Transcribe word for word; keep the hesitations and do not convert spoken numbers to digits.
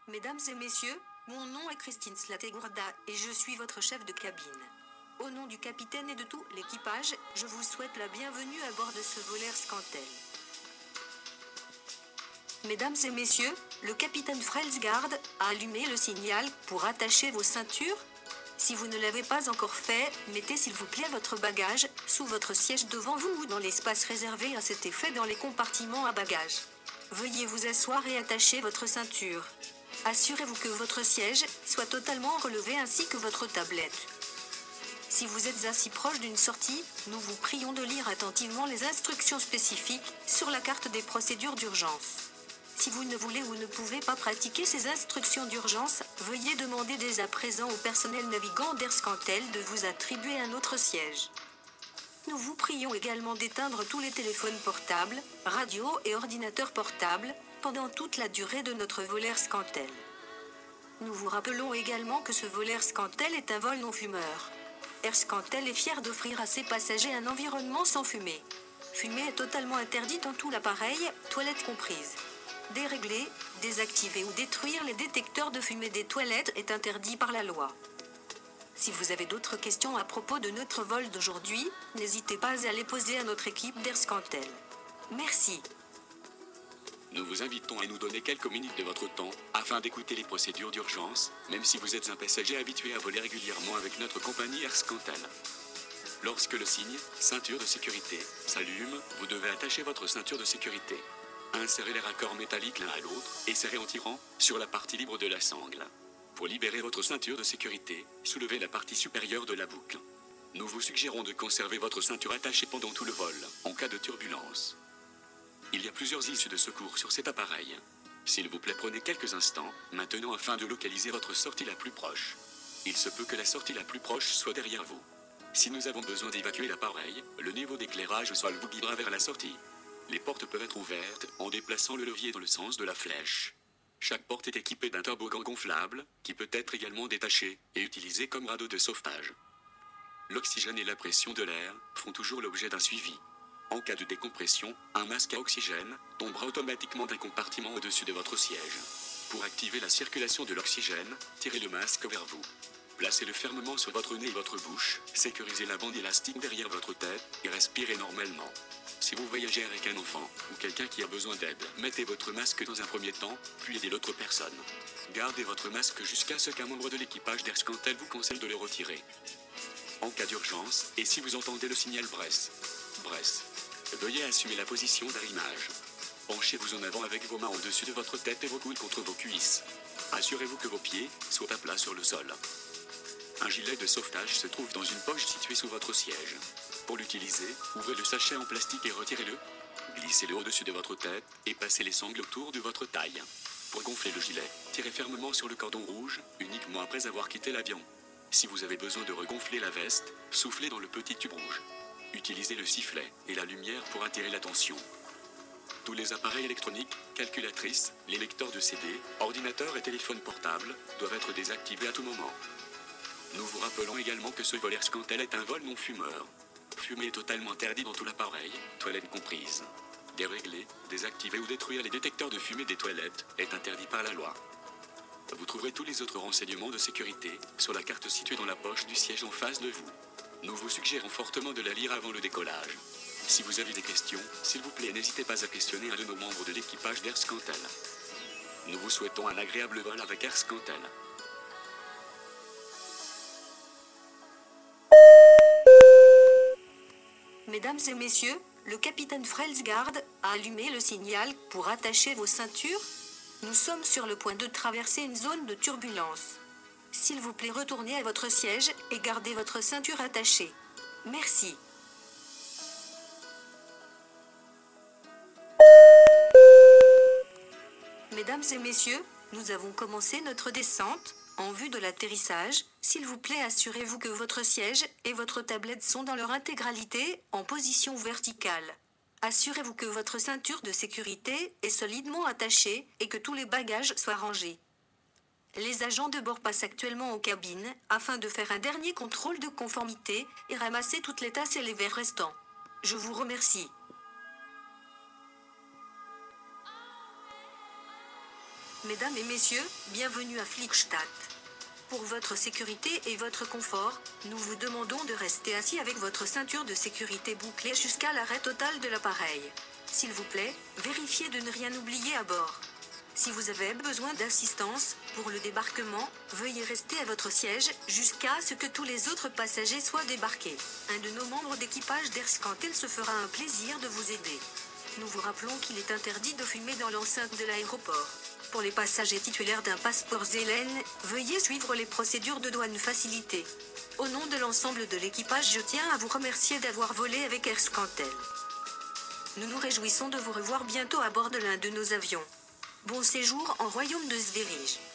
Mesdames et messieurs, mon nom est Christine Slategourda et je suis votre chef de cabine. Au nom du capitaine et de tout l'équipage, je vous souhaite la bienvenue à bord de ce Volair Scantel. Mesdames et messieurs, le capitaine Frelsgard a allumé le signal pour attacher vos ceintures. Si vous ne l'avez pas encore fait, mettez s'il vous plaît votre bagage sous votre siège devant vous ou dans l'espace réservé à cet effet dans les compartiments à bagages. Veuillez vous asseoir et attacher votre ceinture. Assurez-vous que votre siège soit totalement relevé ainsi que votre tablette. Si vous êtes assis proche d'une sortie, nous vous prions de lire attentivement les instructions spécifiques sur la carte des procédures d'urgence. Si vous ne voulez ou ne pouvez pas pratiquer ces instructions d'urgence, veuillez demander dès à présent au personnel navigant d'Air Scantel de vous attribuer un autre siège. Nous vous prions également d'éteindre tous les téléphones portables, radios et ordinateurs portables pendant toute la durée de notre vol Air Scantel. Nous vous rappelons également que ce vol Air Scantel est un vol non fumeur. Air Scantel est fier d'offrir à ses passagers un environnement sans fumée. Fumer est totalement interdit dans tout l'appareil, toilettes comprises. Dérégler, désactiver ou détruire les détecteurs de fumée des toilettes est interdit par la loi. Si vous avez d'autres questions à propos de notre vol d'aujourd'hui, n'hésitez pas à les poser à notre équipe d'Air Scantel. Merci. Nous vous invitons à nous donner quelques minutes de votre temps afin d'écouter les procédures d'urgence, même si vous êtes un passager habitué à voler régulièrement avec notre compagnie Air Scantel. Lorsque le signe « ceinture de sécurité » s'allume, vous devez attacher votre ceinture de sécurité. Insérez les raccords métalliques l'un à l'autre et serrez en tirant sur la partie libre de la sangle. Pour libérer votre ceinture de sécurité, soulevez la partie supérieure de la boucle. Nous vous suggérons de conserver votre ceinture attachée pendant tout le vol, en cas de turbulence. Il y a plusieurs issues de secours sur cet appareil. S'il vous plaît, prenez quelques instants, maintenant afin de localiser votre sortie la plus proche. Il se peut que la sortie la plus proche soit derrière vous. Si nous avons besoin d'évacuer l'appareil, le niveau d'éclairage au sol vous guidera vers la sortie. Les portes peuvent être ouvertes en déplaçant le levier dans le sens de la flèche. Chaque porte est équipée d'un toboggan gonflable, qui peut être également détaché et utilisé comme radeau de sauvetage. L'oxygène et la pression de l'air font toujours l'objet d'un suivi. En cas de décompression, un masque à oxygène tombera automatiquement d'un compartiment au-dessus de votre siège. Pour activer la circulation de l'oxygène, tirez le masque vers vous. Placez-le fermement sur votre nez et votre bouche, sécurisez la bande élastique derrière votre tête et respirez normalement. Si vous voyagez avec un enfant ou quelqu'un qui a besoin d'aide, mettez votre masque dans un premier temps, puis aidez l'autre personne. Gardez votre masque jusqu'à ce qu'un membre de l'équipage d'Air Scantel vous conseille de le retirer. En cas d'urgence, et si vous entendez le signal Bresse, Bresse, veuillez assumer la position d'arrimage. Penchez-vous en avant avec vos mains au-dessus de votre tête et vos coudes contre vos cuisses. Assurez-vous que vos pieds soient à plat sur le sol. Un gilet de sauvetage se trouve dans une poche située sous votre siège. Pour l'utiliser, ouvrez le sachet en plastique et retirez-le. Glissez-le au-dessus de votre tête et passez les sangles autour de votre taille. Pour gonfler le gilet, tirez fermement sur le cordon rouge, uniquement après avoir quitté l'avion. Si vous avez besoin de regonfler la veste, soufflez dans le petit tube rouge. Utilisez le sifflet et la lumière pour attirer l'attention. Tous les appareils électroniques, calculatrices, les lecteurs de C D, ordinateurs et téléphones portables doivent être désactivés à tout moment. Nous vous rappelons également que ce vol Air Scantel est un vol non fumeur. Fumer est totalement interdit dans tout l'appareil, toilettes comprises. Dérégler, désactiver ou détruire les détecteurs de fumée des toilettes est interdit par la loi. Vous trouverez tous les autres renseignements de sécurité sur la carte située dans la poche du siège en face de vous. Nous vous suggérons fortement de la lire avant le décollage. Si vous avez des questions, s'il vous plaît, n'hésitez pas à questionner un de nos membres de l'équipage d'Air Scantel. Nous vous souhaitons un agréable vol avec Air Scantel. Mesdames et messieurs, le capitaine Frelsgard a allumé le signal pour attacher vos ceintures. Nous sommes sur le point de traverser une zone de turbulence. S'il vous plaît, retournez à votre siège et gardez votre ceinture attachée. Merci. Mesdames et messieurs, nous avons commencé notre descente. En vue de l'atterrissage, s'il vous plaît, assurez-vous que votre siège et votre tablette sont dans leur intégralité en position verticale. Assurez-vous que votre ceinture de sécurité est solidement attachée et que tous les bagages soient rangés. Les agents de bord passent actuellement en cabine afin de faire un dernier contrôle de conformité et ramasser toutes les tasses et les verres restants. Je vous remercie. Mesdames et messieurs, bienvenue à Flickstadt. Pour votre sécurité et votre confort, nous vous demandons de rester assis avec votre ceinture de sécurité bouclée jusqu'à l'arrêt total de l'appareil. S'il vous plaît, vérifiez de ne rien oublier à bord. Si vous avez besoin d'assistance pour le débarquement, veuillez rester à votre siège jusqu'à ce que tous les autres passagers soient débarqués. Un de nos membres d'équipage d'Air Scantel se fera un plaisir de vous aider. Nous vous rappelons qu'il est interdit de fumer dans l'enceinte de l'aéroport. Pour les passagers titulaires d'un passeport Zelen, veuillez suivre les procédures de douane facilitées. Au nom de l'ensemble de l'équipage, je tiens à vous remercier d'avoir volé avec Air Scantel. Nous nous réjouissons de vous revoir bientôt à bord de l'un de nos avions. Bon séjour en royaume de Sverige.